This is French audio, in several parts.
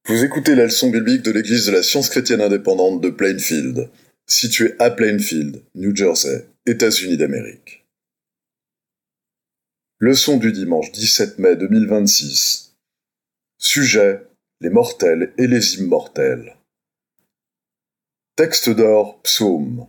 Vous écoutez la leçon biblique de l'Église de la Science chrétienne indépendante de Plainfield, située à Plainfield, New Jersey, États-Unis d'Amérique. Leçon du dimanche 17 mai 2026. Sujet: les mortels et les immortels. Texte d'or, psaume.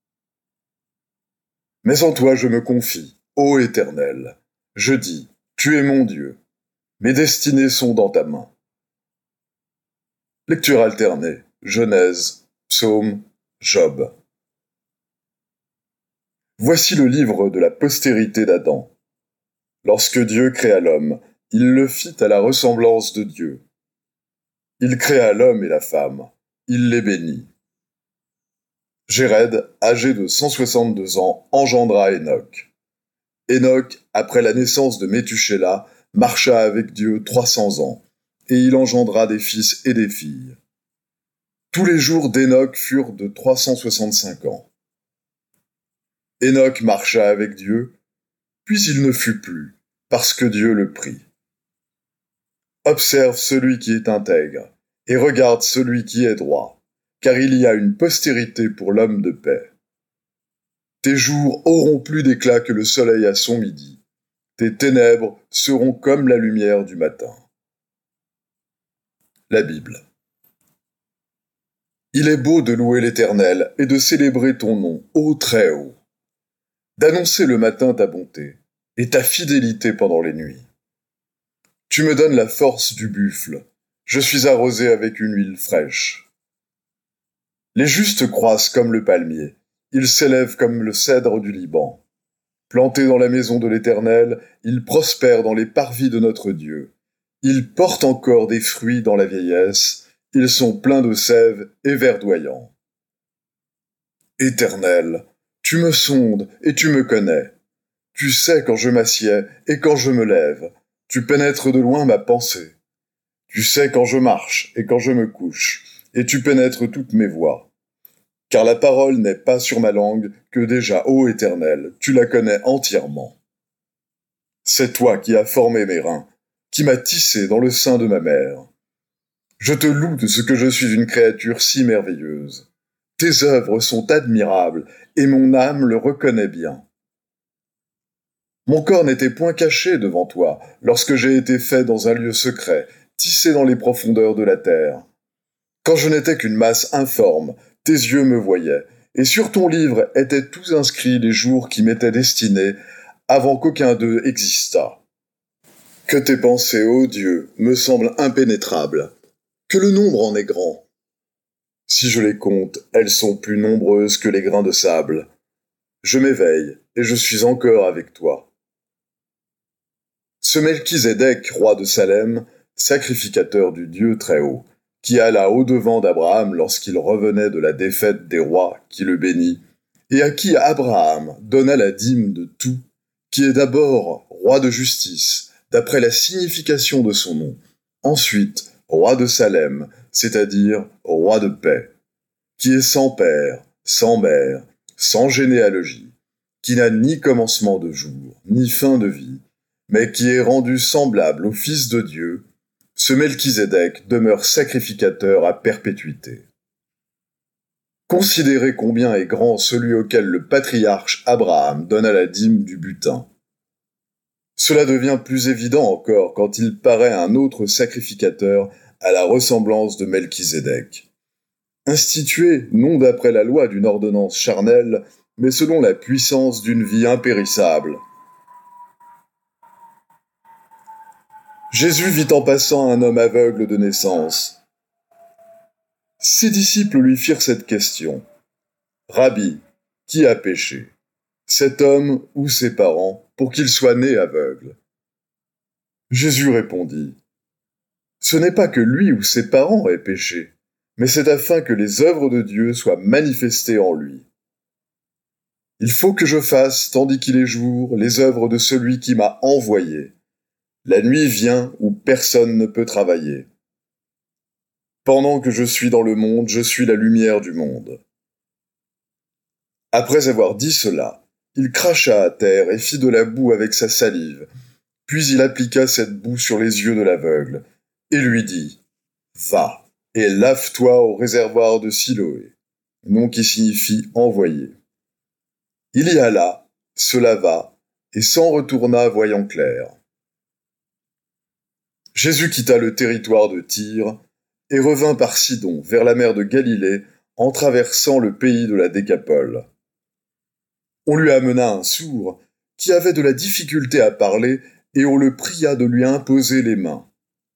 Mais en toi je me confie, ô Éternel. Je dis, tu es mon Dieu. Mes destinées sont dans ta main. Lecture alternée, Genèse, Psaume, Job. Voici le livre de la postérité d'Adam. Lorsque Dieu créa l'homme, il le fit à la ressemblance de Dieu. Il créa l'homme et la femme, il les bénit. Jéred, âgé de 162 ans, engendra Enoch. Enoch, après la naissance de Métuchéla, marcha avec Dieu 300 ans, et il engendra des fils et des filles. Tous les jours d'Enoch furent de 365 ans. Enoch marcha avec Dieu, puis il ne fut plus, parce que Dieu le prit. Observe celui qui est intègre, et regarde celui qui est droit, car il y a une postérité pour l'homme de paix. Tes jours auront plus d'éclat que le soleil à son midi. Tes ténèbres seront comme la lumière du matin. La Bible. Il est beau de louer l'Éternel et de célébrer ton nom, ô Très-Haut, d'annoncer le matin ta bonté et ta fidélité pendant les nuits. Tu me donnes la force du buffle, je suis arrosé avec une huile fraîche. Les justes croissent comme le palmier, ils s'élèvent comme le cèdre du Liban. Plantés dans la maison de l'Éternel, ils prospèrent dans les parvis de notre Dieu. Ils portent encore des fruits dans la vieillesse, ils sont pleins de sève et verdoyants. Éternel, tu me sondes et tu me connais. Tu sais quand je m'assieds et quand je me lève. Tu pénètres de loin ma pensée. Tu sais quand je marche et quand je me couche, et tu pénètres toutes mes voies. Car la parole n'est pas sur ma langue que déjà, ô Éternel, tu la connais entièrement. C'est toi qui as formé mes reins, qui m'as tissé dans le sein de ma mère. Je te loue de ce que je suis une créature si merveilleuse. Tes œuvres sont admirables, et mon âme le reconnaît bien. Mon corps n'était point caché devant toi, lorsque j'ai été fait dans un lieu secret, tissé dans les profondeurs de la terre. Quand je n'étais qu'une masse informe, tes yeux me voyaient, et sur ton livre étaient tous inscrits les jours qui m'étaient destinés, avant qu'aucun d'eux existât. Que tes pensées, ô Dieu, me semblent impénétrables, que le nombre en est grand. Si je les compte, elles sont plus nombreuses que les grains de sable. Je m'éveille, et je suis encore avec toi. Ce Melchizedek, roi de Salem, sacrificateur du Dieu Très-Haut, qui alla au-devant d'Abraham lorsqu'il revenait de la défaite des rois, qui le bénit, et à qui Abraham donna la dîme de tout, qui est d'abord roi de justice, d'après la signification de son nom, ensuite roi de Salem, c'est-à-dire roi de paix, qui est sans père, sans mère, sans généalogie, qui n'a ni commencement de jour, ni fin de vie, mais qui est rendu semblable au Fils de Dieu, ce Melchizedek demeure sacrificateur à perpétuité. Considérez combien est grand celui auquel le patriarche Abraham donna la dîme du butin. Cela devient plus évident encore quand il paraît un autre sacrificateur à la ressemblance de Melchizedek. Institué non d'après la loi d'une ordonnance charnelle, mais selon la puissance d'une vie impérissable. Jésus vit en passant un homme aveugle de naissance. Ses disciples lui firent cette question. Rabbi, qui a péché, cet homme ou ses parents, pour qu'il soit né aveugle? Jésus répondit. Ce n'est pas que lui ou ses parents aient péché, mais c'est afin que les œuvres de Dieu soient manifestées en lui. Il faut que je fasse, tandis qu'il est jour, les œuvres de celui qui m'a envoyé. La nuit vient où personne ne peut travailler. Pendant que je suis dans le monde, je suis la lumière du monde. Après avoir dit cela, il cracha à terre et fit de la boue avec sa salive. Puis il appliqua cette boue sur les yeux de l'aveugle, et lui dit, Va, et lave-toi au réservoir de Siloé, nom qui signifie envoyé. Il y alla, se lava, et s'en retourna voyant clair. Jésus quitta le territoire de Tyr, et revint par Sidon vers la mer de Galilée en traversant le pays de la Décapole. On lui amena un sourd qui avait de la difficulté à parler et on le pria de lui imposer les mains.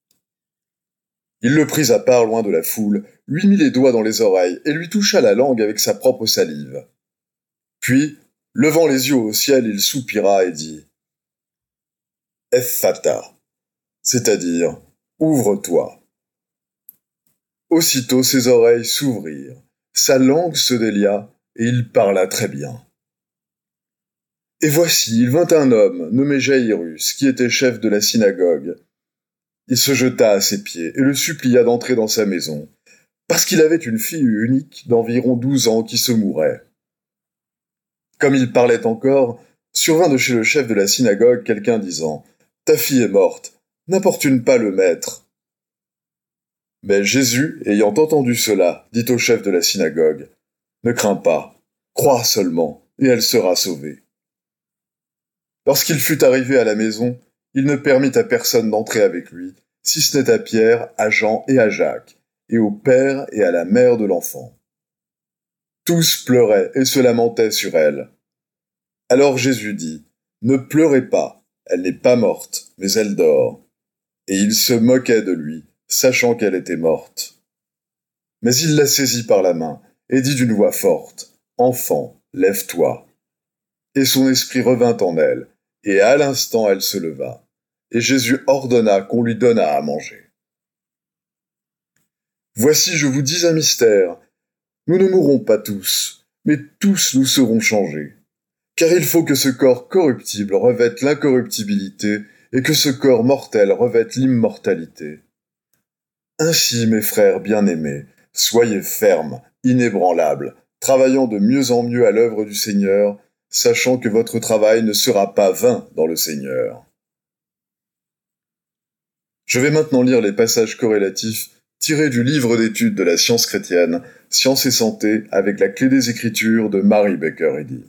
Il le prit à part loin de la foule, lui mit les doigts dans les oreilles et lui toucha la langue avec sa propre salive. Puis, levant les yeux au ciel, il soupira et dit « Ephphatha », c'est-à-dire « Ouvre-toi ». Aussitôt ses oreilles s'ouvrirent, sa langue se délia et il parla très bien. Et voici, il vint un homme nommé Jaïrus, qui était chef de la synagogue. Il se jeta à ses pieds et le supplia d'entrer dans sa maison, parce qu'il avait une fille unique d'environ 12 ans qui se mourait. Comme il parlait encore, survint de chez le chef de la synagogue quelqu'un disant « Ta fille est morte, n'importune pas le maître. » Mais Jésus, ayant entendu cela, dit au chef de la synagogue « Ne crains pas, crois seulement, et elle sera sauvée. » Lorsqu'il fut arrivé à la maison, il ne permit à personne d'entrer avec lui, si ce n'est à Pierre, à Jean et à Jacques, et au père et à la mère de l'enfant. Tous pleuraient et se lamentaient sur elle. Alors Jésus dit, « Ne pleurez pas, elle n'est pas morte, mais elle dort. » Et il se moquait de lui, sachant qu'elle était morte. Mais il la saisit par la main et dit d'une voix forte, « Enfant, lève-toi. » Et son esprit revint en elle, et à l'instant elle se leva. Et Jésus ordonna qu'on lui donnât à manger. Voici, je vous dis un mystère. Nous ne mourrons pas tous, mais tous nous serons changés. Car il faut que ce corps corruptible revête l'incorruptibilité, et que ce corps mortel revête l'immortalité. Ainsi, mes frères bien-aimés, soyez fermes, inébranlables, travaillant de mieux en mieux à l'œuvre du Seigneur, sachant que votre travail ne sera pas vain dans le Seigneur. Je vais maintenant lire les passages corrélatifs tirés du livre d'études de la science chrétienne, Science et santé, avec la clé des Écritures de Mary Baker Eddy.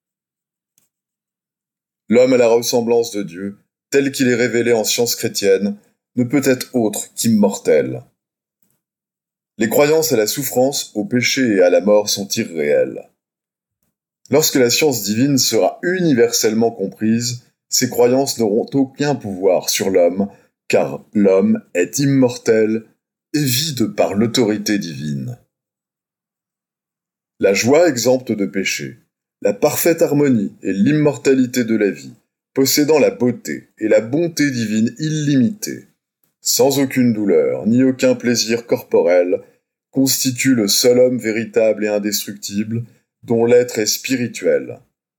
L'homme à la ressemblance de Dieu, tel qu'il est révélé en science chrétienne, ne peut être autre qu'immortel. Les croyances à la souffrance, au péché et à la mort sont irréelles. Lorsque la science divine sera universellement comprise, ces croyances n'auront aucun pouvoir sur l'homme, car l'homme est immortel et vit de par l'autorité divine. La joie exempte de péché, la parfaite harmonie et l'immortalité de la vie, possédant la beauté et la bonté divine illimitée, sans aucune douleur ni aucun plaisir corporel, constituent le seul homme véritable et indestructible, dont l'être est spirituel.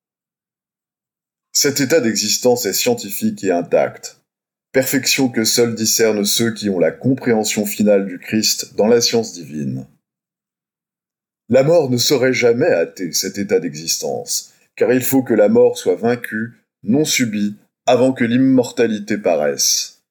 Cet état d'existence est scientifique et intact, perfection que seuls discernent ceux qui ont la compréhension finale du Christ dans la science divine. La mort ne saurait jamais hâter cet état d'existence, car il faut que la mort soit vaincue, non subie, avant que l'immortalité paraisse.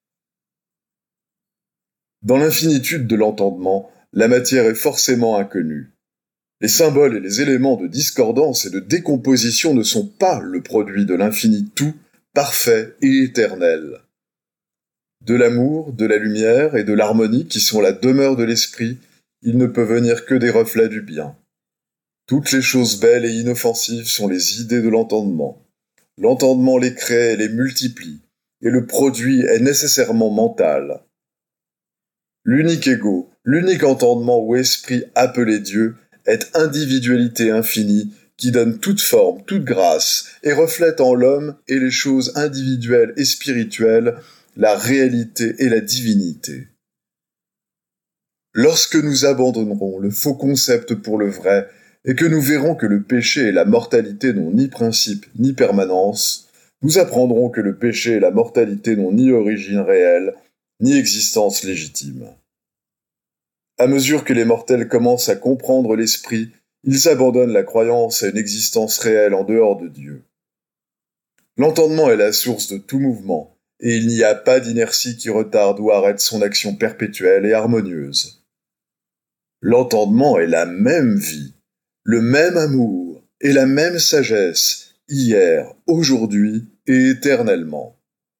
Dans l'infinitude de l'entendement, la matière est forcément inconnue. Les symboles et les éléments de discordance et de décomposition ne sont pas le produit de l'infini tout, parfait et éternel. De l'amour, de la lumière et de l'harmonie qui sont la demeure de l'esprit, il ne peut venir que des reflets du bien. Toutes les choses belles et inoffensives sont les idées de l'entendement. L'entendement les crée et les multiplie, et le produit est nécessairement mental. L'unique ego, l'unique entendement ou esprit appelé Dieu, est individualité infinie qui donne toute forme, toute grâce, et reflète en l'homme et les choses individuelles et spirituelles la réalité et la divinité. Lorsque nous abandonnerons le faux concept pour le vrai, et que nous verrons que le péché et la mortalité n'ont ni principe ni permanence, nous apprendrons que le péché et la mortalité n'ont ni origine réelle, ni existence légitime. À mesure que les mortels commencent à comprendre l'esprit, ils abandonnent la croyance à une existence réelle en dehors de Dieu. L'entendement est la source de tout mouvement, et il n'y a pas d'inertie qui retarde ou arrête son action perpétuelle et harmonieuse. L'entendement est la même vie, le même amour et la même sagesse, hier, aujourd'hui et éternellement.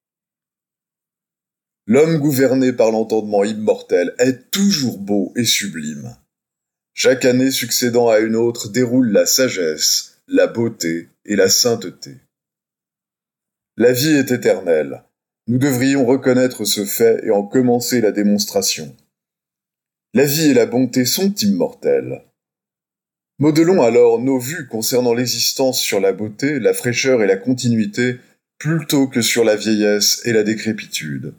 L'homme gouverné par l'entendement immortel est toujours beau et sublime. Chaque année succédant à une autre déroule la sagesse, la beauté et la sainteté. La vie est éternelle. Nous devrions reconnaître ce fait et en commencer la démonstration. La vie et la bonté sont immortelles. Modelons alors nos vues concernant l'existence sur la beauté, la fraîcheur et la continuité, plutôt que sur la vieillesse et la décrépitude.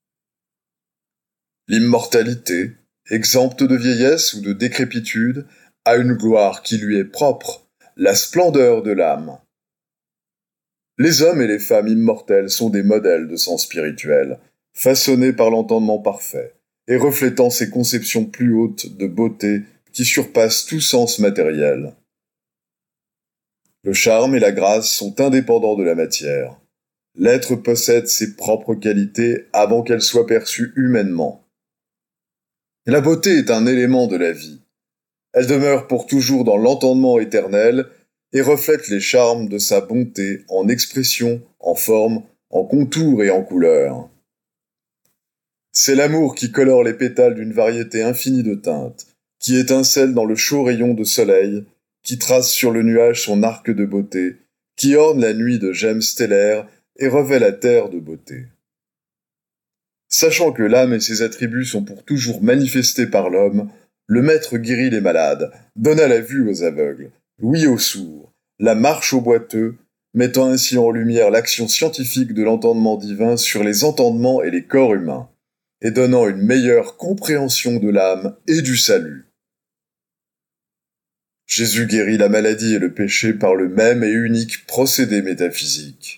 L'immortalité, exempte de vieillesse ou de décrépitude, a une gloire qui lui est propre, la splendeur de l'âme. Les hommes et les femmes immortels sont des modèles de sens spirituel, façonnés par l'entendement parfait, et reflétant ces conceptions plus hautes de beauté qui surpassent tout sens matériel. Le charme et la grâce sont indépendants de la matière. L'être possède ses propres qualités avant qu'elles soient perçues humainement. La beauté est un élément de la vie. Elle demeure pour toujours dans l'entendement éternel et reflète les charmes de sa bonté en expression, en forme, en contour et en couleur. C'est l'amour qui colore les pétales d'une variété infinie de teintes, qui étincelle dans le chaud rayon de soleil, qui trace sur le nuage son arc de beauté, qui orne la nuit de gemmes stellaires et revêt la terre de beauté. Sachant que l'âme et ses attributs sont pour toujours manifestés par l'homme, le maître guérit les malades, donna la vue aux aveugles, l'ouïe aux sourds, la marche aux boiteux, mettant ainsi en lumière l'action scientifique de l'entendement divin sur les entendements et les corps humains, et donnant une meilleure compréhension de l'âme et du salut. Jésus guérit la maladie et le péché par le même et unique procédé métaphysique.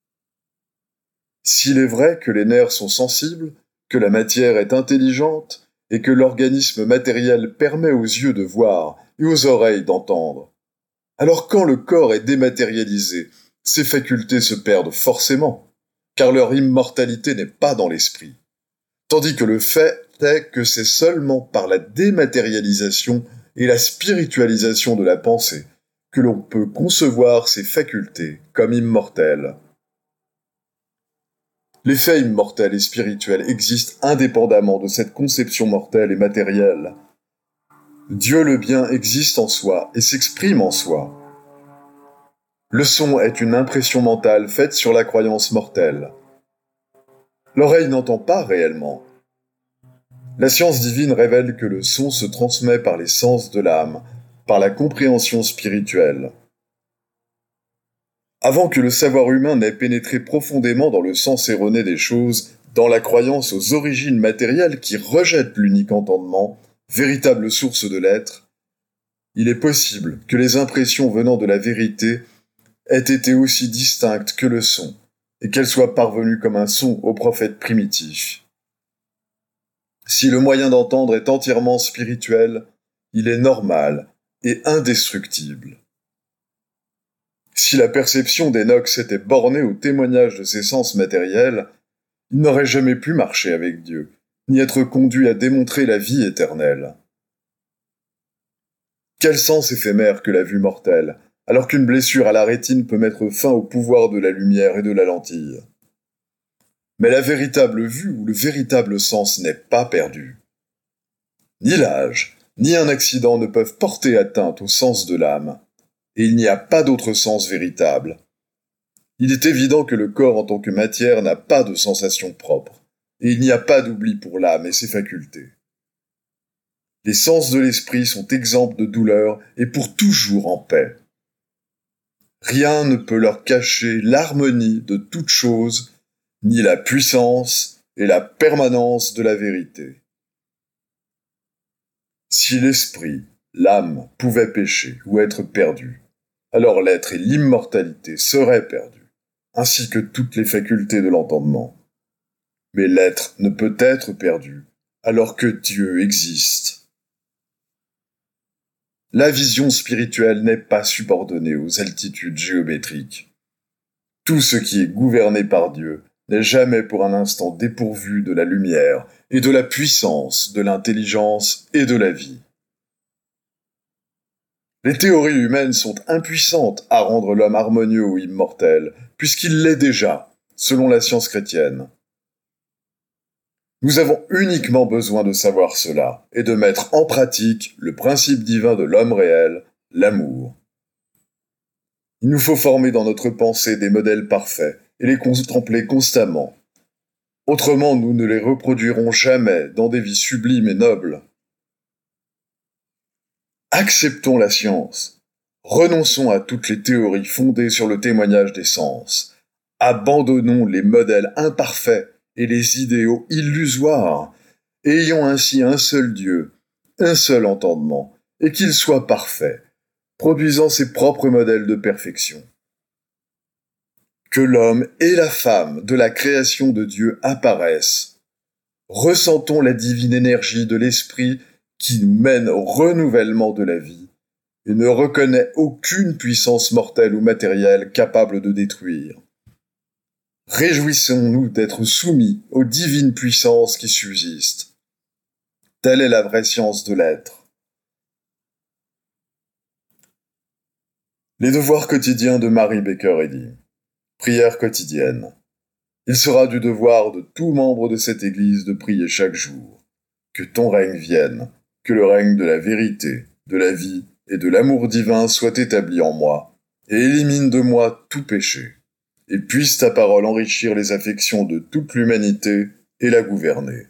S'il est vrai que les nerfs sont sensibles, que la matière est intelligente, et que l'organisme matériel permet aux yeux de voir et aux oreilles d'entendre, alors quand le corps est dématérialisé, ses facultés se perdent forcément, car leur immortalité n'est pas dans l'esprit. Tandis que le fait est que c'est seulement par la dématérialisation et la spiritualisation de la pensée que l'on peut concevoir ces facultés comme immortelles. Les faits immortels et spirituels existent indépendamment de cette conception mortelle et matérielle. Dieu le bien existe en soi et s'exprime en soi. Le son est une impression mentale faite sur la croyance mortelle. L'oreille n'entend pas réellement. La science divine révèle que le son se transmet par les sens de l'âme, par la compréhension spirituelle. Avant que le savoir humain n'ait pénétré profondément dans le sens erroné des choses, dans la croyance aux origines matérielles qui rejettent l'unique entendement, véritable source de l'être, il est possible que les impressions venant de la vérité aient été aussi distinctes que le son, et qu'elles soient parvenues comme un son aux prophètes primitifs. Si le moyen d'entendre est entièrement spirituel, il est normal et indestructible. Si la perception d'Enoch s'était bornée au témoignage de ses sens matériels, il n'aurait jamais pu marcher avec Dieu, ni être conduit à démontrer la vie éternelle. Quel sens éphémère que la vue mortelle, alors qu'une blessure à la rétine peut mettre fin au pouvoir de la lumière et de la lentille. Mais la véritable vue ou le véritable sens n'est pas perdu. Ni l'âge, ni un accident ne peuvent porter atteinte au sens de l'âme. Et il n'y a pas d'autre sens véritable. Il est évident que le corps en tant que matière n'a pas de sensation propre, et il n'y a pas d'oubli pour l'âme et ses facultés. Les sens de l'esprit sont exempts de douleur et pour toujours en paix. Rien ne peut leur cacher l'harmonie de toute chose, ni la puissance et la permanence de la vérité. Si l'esprit, l'âme, pouvaient pécher ou être perdus, alors l'être et l'immortalité seraient perdus, ainsi que toutes les facultés de l'entendement. Mais l'être ne peut être perdu, alors que Dieu existe. La vision spirituelle n'est pas subordonnée aux altitudes géométriques. Tout ce qui est gouverné par Dieu n'est jamais pour un instant dépourvu de la lumière et de la puissance, de l'intelligence et de la vie. Les théories humaines sont impuissantes à rendre l'homme harmonieux ou immortel, puisqu'il l'est déjà, selon la science chrétienne. Nous avons uniquement besoin de savoir cela et de mettre en pratique le principe divin de l'homme réel, l'amour. Il nous faut former dans notre pensée des modèles parfaits et les contempler constamment. Autrement, nous ne les reproduirons jamais dans des vies sublimes et nobles. Acceptons la science. Renonçons à toutes les théories fondées sur le témoignage des sens. Abandonnons les modèles imparfaits et les idéaux illusoires. Ayons ainsi un seul Dieu, un seul entendement, et qu'il soit parfait, produisant ses propres modèles de perfection. Que l'homme et la femme de la création de Dieu apparaissent. Ressentons la divine énergie de l'esprit qui nous mène au renouvellement de la vie et ne reconnaît aucune puissance mortelle ou matérielle capable de détruire. Réjouissons-nous d'être soumis aux divines puissances qui subsistent. Telle est la vraie science de l'être. Les devoirs quotidiens de Mary Baker Eddy. Prière quotidienne. Il sera du devoir de tout membre de cette Église de prier chaque jour. Que ton règne vienne, que le règne de la vérité, de la vie et de l'amour divin soit établi en moi, et élimine de moi tout péché, et puisse ta parole enrichir les affections de toute l'humanité et la gouverner.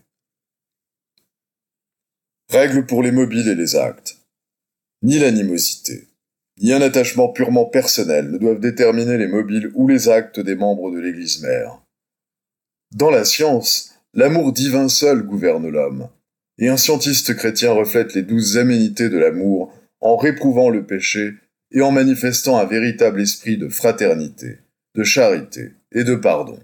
Règle pour les mobiles et les actes. Ni l'animosité, ni un attachement purement personnel ne doivent déterminer les mobiles ou les actes des membres de l'Église mère. Dans la science, l'amour divin seul gouverne l'homme, et un scientiste chrétien reflète les 12 aménités de l'amour en réprouvant le péché et en manifestant un véritable esprit de fraternité, de charité et de pardon.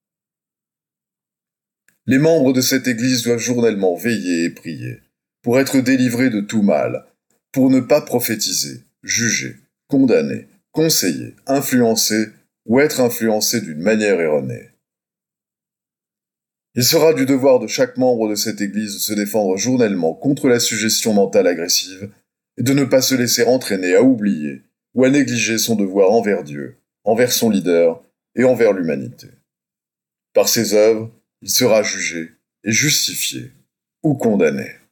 Les membres de cette Église doivent journellement veiller et prier, pour être délivrés de tout mal, pour ne pas prophétiser, juger, condamner, conseiller, influencer ou être influencé d'une manière erronée. Il sera du devoir de chaque membre de cette Église de se défendre journellement contre la suggestion mentale agressive et de ne pas se laisser entraîner à oublier ou à négliger son devoir envers Dieu, envers son leader et envers l'humanité. Par ses œuvres, il sera jugé et justifié ou condamné.